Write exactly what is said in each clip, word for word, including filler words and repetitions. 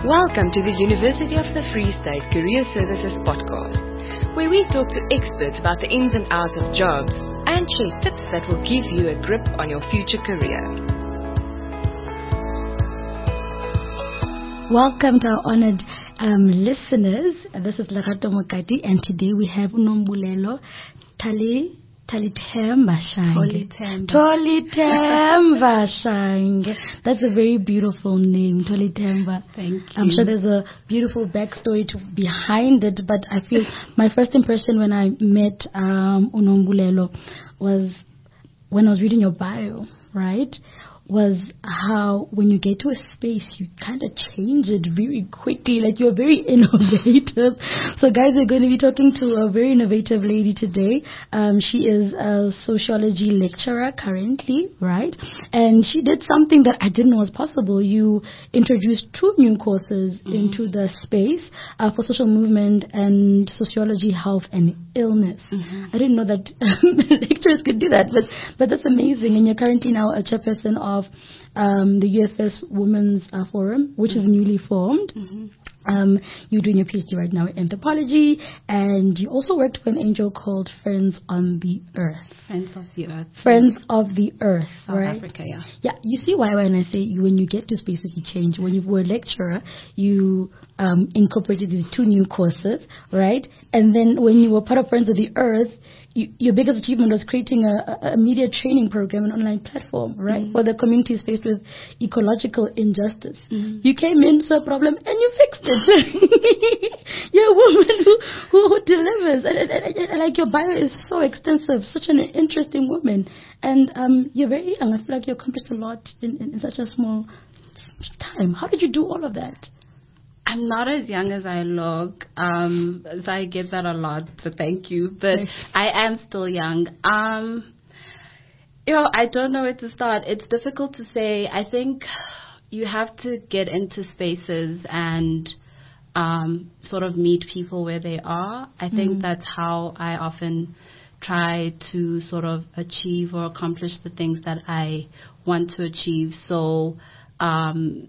Welcome to the University of the Free State Career Services podcast, where we talk to experts about the ins and outs of jobs and share tips that will give you a grip on your future career. Welcome to our honored um, listeners. This is Lerato Mokati, and today we have Unombulelo Tali. Tolitemba Shange. Tolitemba Shange. That's a very beautiful name, Tolitemba. Thank you. I'm sure there's a beautiful backstory to, behind it, but I feel my first impression when I met um, Unombulelo was when I was reading your bio, right? Was how when you get to a space, you kind of change it very quickly. Like, you're very innovative. So guys, we're going to be talking to a very innovative lady today. Um, she is a sociology lecturer currently, right? And she did something that I didn't know was possible. You introduced two new courses mm-hmm. into the space uh, for social movement and sociology, health and illness. Mm-hmm. I didn't know that lecturers could do that, but, but that's amazing. And you're currently now a chairperson of of um, the U F S Women's uh, Forum, which mm-hmm. is newly formed. Mm-hmm. Um, you're doing your PhD right now in anthropology, and you also worked for an N G O called Friends on the Earth. Friends of the Earth. Friends of the Earth, South right? Africa, yeah. Yeah, you see why when I say you, when you get to spaces, you change. When you were a lecturer, you um, incorporated these two new courses, right? And then when you were part of Friends of the Earth, You, your biggest achievement was creating a, a media training program, an online platform, right, mm-hmm. for the communities faced with ecological injustice. Mm-hmm. You came in, saw a problem, and you fixed it. You're a woman who, who, who delivers. And, and, and, and like, your bio is so extensive, such an interesting woman. And um, you're very young. I feel like you accomplished a lot in, in, in such a small time. How did you do all of that? I'm not as young as I look, um, so I get that a lot, so thank you. But I am still young. Um, you know, I don't know where to start. It's difficult to say. I think you have to get into spaces and um, sort of meet people where they are. I think mm. that's how I often try to sort of achieve or accomplish the things that I want to achieve. So, um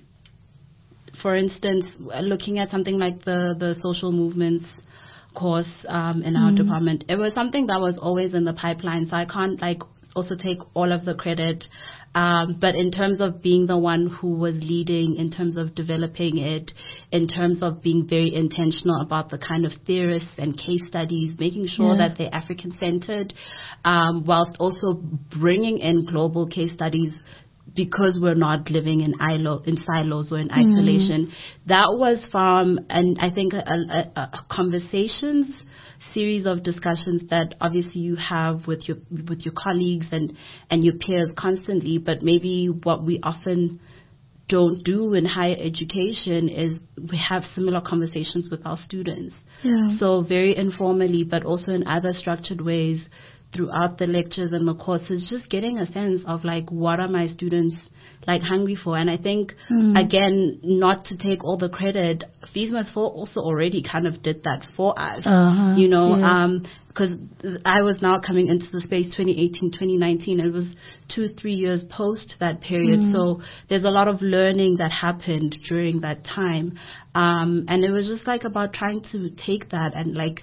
for instance, looking at something like the, the social movements course um, in our mm. department, it was something that was always in the pipeline, so I can't like also take all of the credit. Um, but in terms of being the one who was leading, in terms of developing it, in terms of being very intentional about the kind of theorists and case studies, making sure yeah. that they're African-centered, um, whilst also bringing in global case studies, because we're not living in, ilo- in silos or in mm. isolation. That was from, and I think, a, a, a conversations, series of discussions that obviously you have with your with your colleagues and, and your peers constantly, but maybe what we often don't do in higher education is we have similar conversations with our students. Yeah. So very informally, but also in other structured ways, throughout the lectures and the courses, just getting a sense of like, what are my students like hungry for? And I think, mm. again, not to take all the credit, FISMAS four also already kind of did that for us, uh-huh. you know, yes. um, because I was now coming into the space twenty eighteen, twenty nineteen. It was two, three years post that period. Mm. So there's a lot of learning that happened during that time. Um, and it was just like about trying to take that and like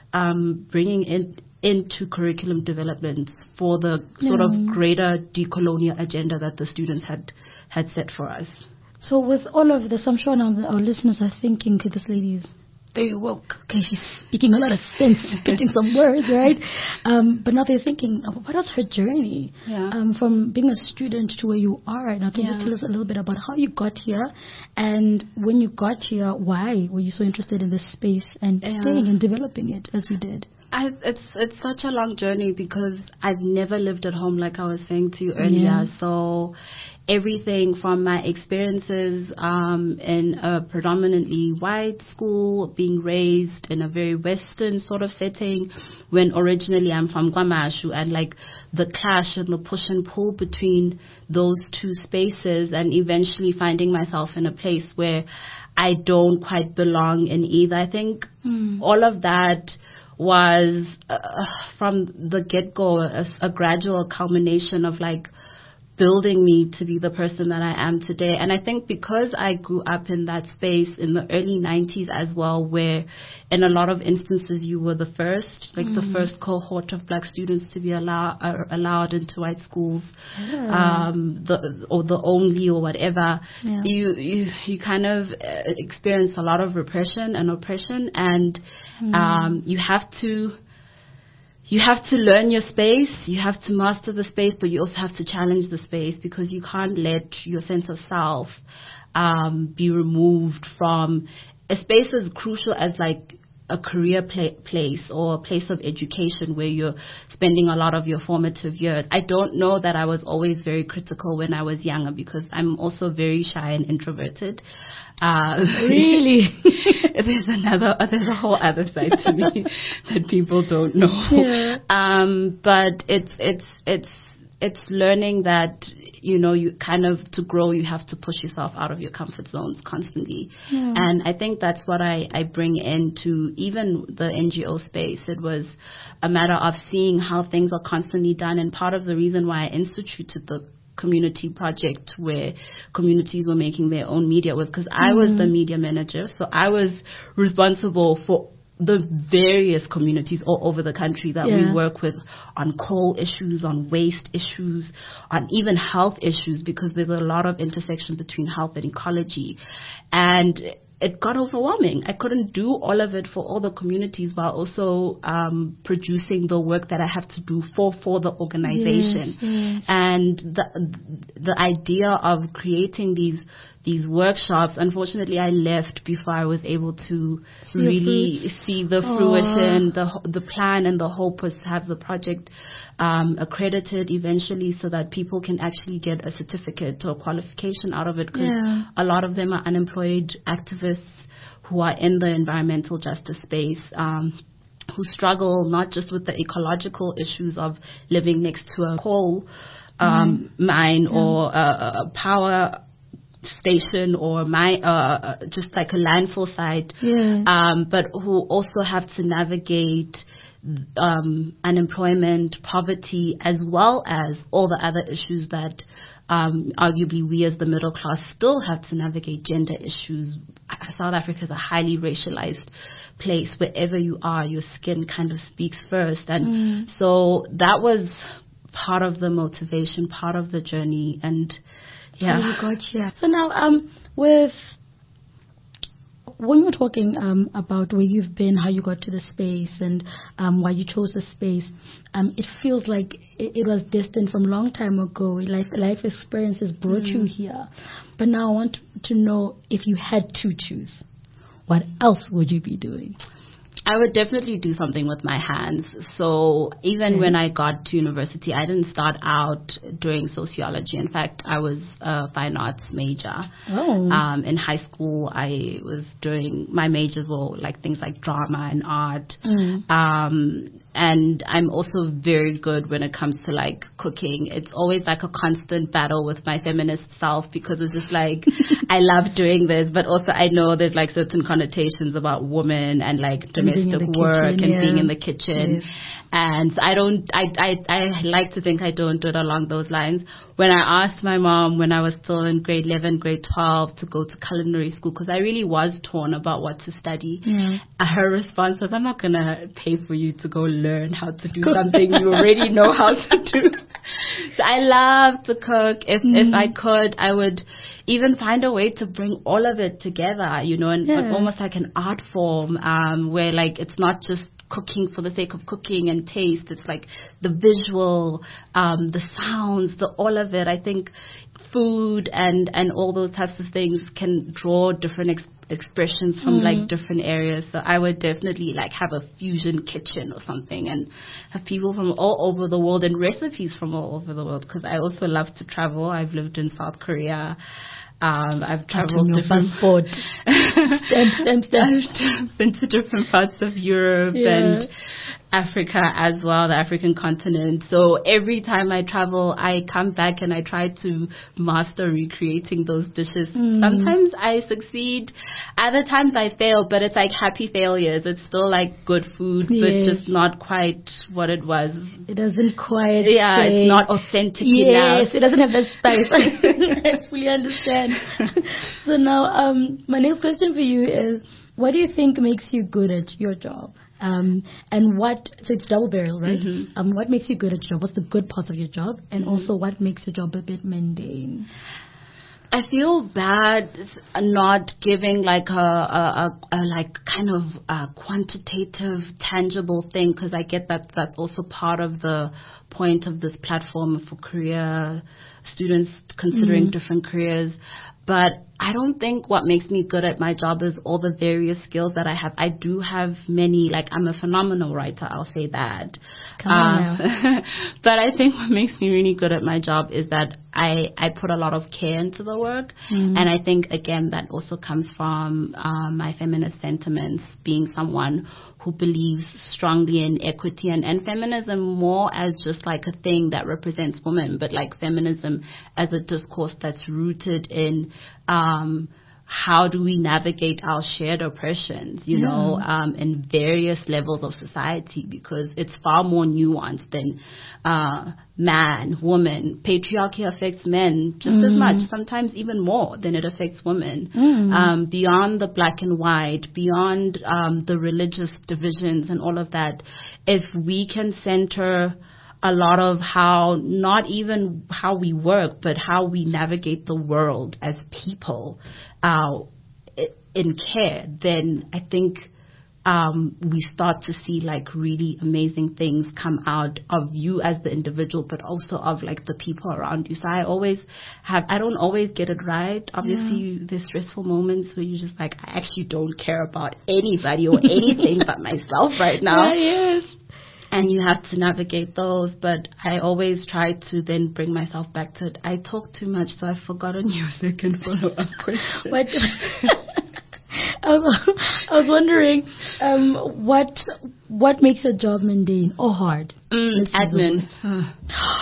um, bringing in into curriculum development for the sort mm. of greater decolonial agenda that the students had had set for us. So with all of this, I'm sure now that our listeners are thinking, okay, this lady is very woke. Okay, she's speaking a lot of sense, spitting some words, right? Um, but now they're thinking, oh, what was her journey yeah. um, from being a student to where you are right now? Can yeah. you just tell us a little bit about how you got here, and when you got here, why were you so interested in this space and yeah. staying and developing it as you did? I, it's it's such a long journey because I've never lived at home, like I was saying to you earlier. Yeah. So everything from my experiences um, in a predominantly white school, being raised in a very Western sort of setting, when originally I'm from KwaMashu, and like the clash and the push and pull between those two spaces, and eventually finding myself in a place where I don't quite belong in either. I think mm. all of that was uh, from the get-go a, a gradual culmination of like building me to be the person that I am today. And I think because I grew up in that space in the early nineties as well, where in a lot of instances you were the first, like mm. the first cohort of black students to be allow, uh, allowed into white schools, yeah. um, the, or the only or whatever, yeah. you, you you kind of uh, experience a lot of repression and oppression, and mm. um, you have to You have to learn your space, you have to master the space, but you also have to challenge the space, because you can't let your sense of self um, be removed from a space as crucial as like a career pla- place or a place of education where you're spending a lot of your formative years. I don't know that I was always very critical when I was younger, because I'm also very shy and introverted. Uh, really? there's another, there's a whole other side to me that people don't know. Yeah. Um, but it's, it's, it's, it's learning that, you know, you kind of, to grow, you have to push yourself out of your comfort zones constantly. Yeah. And I think that's what I, I bring into even the N G O space. It was a matter of seeing how things are constantly done. And part of the reason why I instituted the community project where communities were making their own media was because I mm-hmm. was the media manager. So I was responsible for the various communities all over the country that yeah. we work with on coal issues, on waste issues, on even health issues, because there's a lot of intersection between health and ecology. And it got overwhelming. I couldn't do all of it for all the communities while also um, producing the work that I have to do for, for the organization. Yes, yes. And the the idea of creating these these workshops, unfortunately, I left before I was able to see really see the fruition. The the plan and the hope was to have the project um, accredited eventually, so that people can actually get a certificate or qualification out of it, because yeah. a lot of them are unemployed activists who are in the environmental justice space, um, who struggle not just with the ecological issues of living next to a coal um, mm. mine yeah. or a, a power station or my uh, just like a landfill site, yeah. um, but who also have to navigate um, unemployment, poverty, as well as all the other issues that um, arguably we as the middle class still have to navigate. Gender issues. South Africa is a highly racialized place. Wherever you are, your skin kind of speaks first, and mm. so that was part of the motivation, part of the journey, and yeah. Oh, gotcha. So now, um, with when you're talking um, about where you've been, how you got to the space, and um, why you chose the space, um, it feels like it, it was destined from a long time ago. Life, life experiences brought mm. you here. But now I want to know, if you had to choose, what else would you be doing? I would definitely do something with my hands. So even mm. when I got to university, I didn't start out doing sociology. In fact, I was a fine arts major. Oh. Um, in high school, I was doing, my majors were like things like drama and art. Mm. Um, and I'm also very good when it comes to like cooking. It's always like a constant battle with my feminist self, because it's just like, I love doing this, but also I know there's like certain connotations about women and like domestic work kitchen, and yeah. being in the kitchen. Yes. And I don't, I, I, I like to think I don't do it along those lines. When I asked my mom when I was still in grade eleven, grade twelve to go to culinary school, because I really was torn about what to study, yeah. her response was, I'm not going to pay for you to go learn how to do something you already know how to do. So I love to cook. If mm. if I could, I would even find a way to bring all of it together, you know, and yeah. almost like an art form um, where like it's not just cooking for the sake of cooking and taste. It's like the visual, um, the sounds, the all of it. I think food and, and all those types of things can draw different ex- expressions from mm. like different areas. So I would definitely like have a fusion kitchen or something and have people from all over the world and recipes from all over the world, because I also love to travel. I've lived in South Korea. Um, I've traveled different passport. stamp, stamp, stamp. I've been to different parts of Europe, yeah. and Africa as well, the African continent. So every time I travel, I come back and I try to master recreating those dishes. Mm. Sometimes I succeed, other times I fail, but it's like happy failures. It's still like good food, yes. but just not quite what it was. It doesn't quite. Yeah, say, it's not authentic enough. Yes, it doesn't have that spice. I fully understand. So now, um, my next question for you is, what do you think makes you good at your job? Um, and what, so it's double barrel, right? Mm-hmm. Um, what makes you good at your job? What's the good parts of your job? And mm-hmm. also what makes your job a bit mundane? I feel bad not giving like a, a, a, a like kind of a quantitative, tangible thing, because I get that that's also part of the point of this platform for career students considering mm-hmm. different careers. But I don't think what makes me good at my job is all the various skills that I have. I do have many, like I'm a phenomenal writer, I'll say that. Come on uh, but I think what makes me really good at my job is that I, I put a lot of care into the work. Mm-hmm. And I think, again, that also comes from uh, my feminist sentiments, being someone who believes strongly in equity and, and feminism more as just like a thing that represents women, but like feminism as a discourse that's rooted in um, how do we navigate our shared oppressions, you yeah. know, um, in various levels of society, because it's far more nuanced than uh, man, woman. Patriarchy affects men just mm. as much, sometimes even more than it affects women. Mm. Um, beyond the black and white, beyond um, the religious divisions and all of that, if we can center a lot of how, not even how we work, but how we navigate the world as people uh, in care, then I think um, we start to see like really amazing things come out of you as the individual, but also of like the people around you. So I always have, I don't always get it right. Obviously, yeah. you, there's stressful moments where you're just like, I actually don't care about anybody or anything but myself right now. Yeah, yes. And you have to navigate those, but I always try to then bring myself back to it. I talk too much, so I've forgotten your second follow-up question. What? I was wondering, um, what what makes a job mundane or hard? Mm, admin.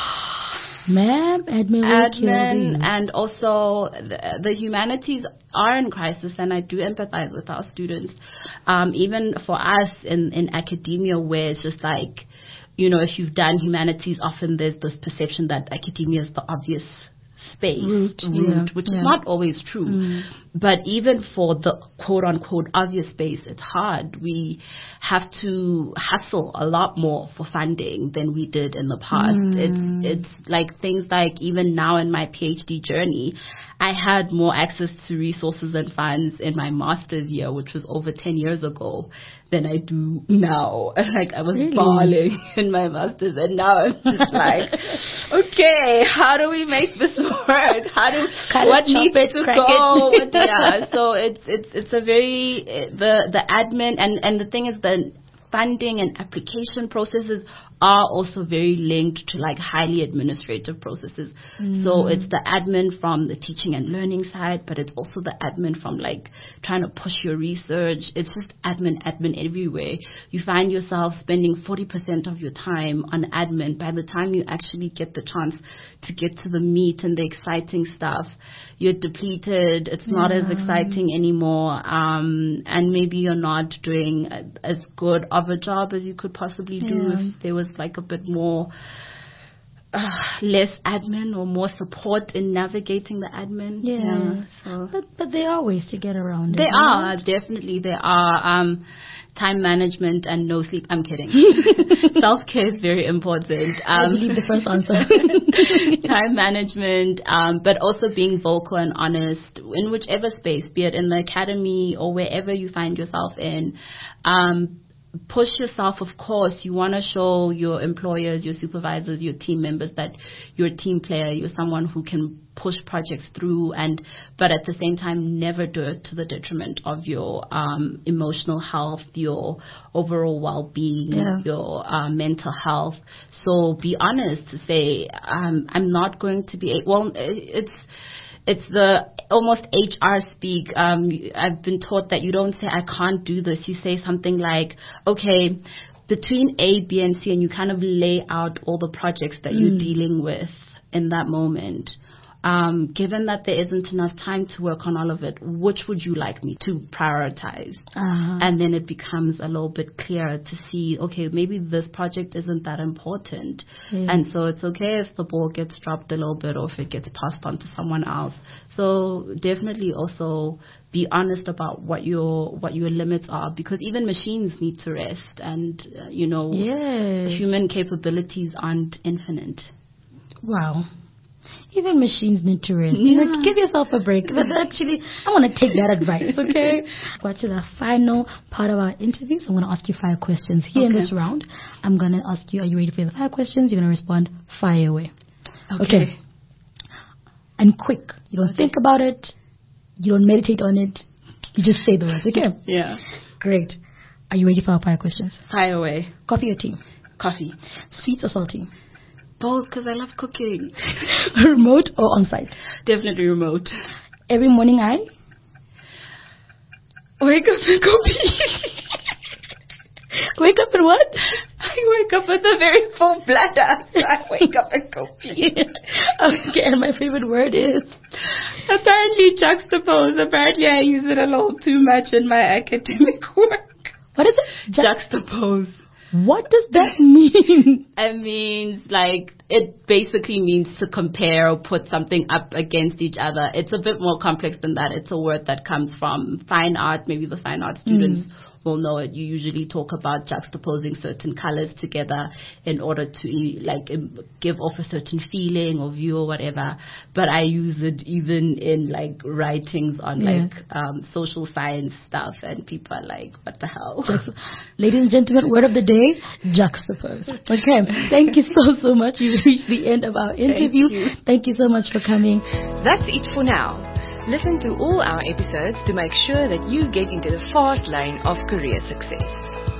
Ma'am, admin, admin, and also the, the humanities are in crisis, and I do empathize with our students. Um, even for us in, in academia, where it's just like, you know, if you've done humanities, often there's this perception that academia is the obvious space, route, route yeah, which yeah. is not always true. Mm. But even for the quote-unquote obvious space, it's hard. We have to hustle a lot more for funding than we did in the past. Mm. It's it's like things like even now in my PhD journey, I had more access to resources and funds in my master's year, which was over ten years ago, than I do now. Like I was really? bawling in my master's, and now I'm just like, okay, how do we make this work? How do Cut what it, needs it, to crack go? It. Yeah, so it's it's it's a very the the admin and and the thing is the funding and application processes are also very linked to like highly administrative processes. Mm. So it's the admin from the teaching and learning side, but it's also the admin from like trying to push your research. It's just admin, admin everywhere. You find yourself spending forty percent of your time on admin. By the time you actually get the chance to get to the meat and the exciting stuff, you're depleted. It's yeah. not as exciting anymore. Um, and maybe you're not doing a, as good of a job as you could possibly do yeah. if there was like a bit more uh, less admin or more support in navigating the admin. Yeah, yeah so. but but there are ways to get around it. There are right? definitely there are um, time management and no sleep. I'm kidding. Self care is very important. Um, I believe the first answer. Time management, um, but also being vocal and honest in whichever space, be it in the academy or wherever you find yourself in. Um, Push yourself, of course. You want to show your employers, your supervisors, your team members that you're a team player. You're someone who can push projects through, and but at the same time, never do it to the detriment of your um, emotional health, your overall well-being, yeah. your uh, mental health. So be honest to say, um, I'm not going to be. Well, it's. It's the almost H R speak. Um, I've been taught that you don't say, I can't do this. You say something like, okay, between A, B, and C, and you kind of lay out all the projects that mm. you're dealing with in that moment. Um, given that there isn't enough time to work on all of it, which would you like me to prioritize? Uh-huh. And then it becomes a little bit clearer to see, okay, maybe this project isn't that important. Yeah. And so it's okay if the ball gets dropped a little bit or if it gets passed on to someone else. So definitely also be honest about what your what your limits are, because even machines need to rest, and, uh, you know, yes. human capabilities aren't infinite. Wow. Even machines need to rest. Yeah. You know, give yourself a break. That's actually, I want to take that advice, okay? Got to the final part of our interview. So I'm going to ask you five questions here okay. in this round. I'm going to ask you, are you ready for the five questions? You're going to respond, fire away. Okay. okay. And quick. You don't okay. think about it. You don't meditate on it. You just say the words, okay? Yeah. Great. Are you ready for our five questions? Fire away. Coffee or tea? Coffee. Sweet or salty? Both, because I love cooking. Remote or on-site? Definitely remote. Every morning I? Wake up and go pee. Wake up and what? I wake up with a very full bladder. So I wake up and go pee. Okay, and my favorite word is? Apparently juxtapose. Apparently I use it a little too much in my academic work. What is it? Ju- juxtapose. What does that mean? It means, like, it basically means to compare or put something up against each other. It's a bit more complex than that. It's a word that comes from fine art. Maybe the fine art students mm. will know it. You usually talk about juxtaposing certain colors together in order to, like, give off a certain feeling or view or whatever. But I use it even in, like, writings on, yeah. like, um, social science stuff, and people are like, what the hell? Juxt- Ladies and gentlemen, word of the day, juxtapose. Okay, thank you so, so much. We've reached the end of our interview. Thank you, thank you so much for coming. That's it for now. Listen to all our episodes to make sure that you get into the fast lane of career success.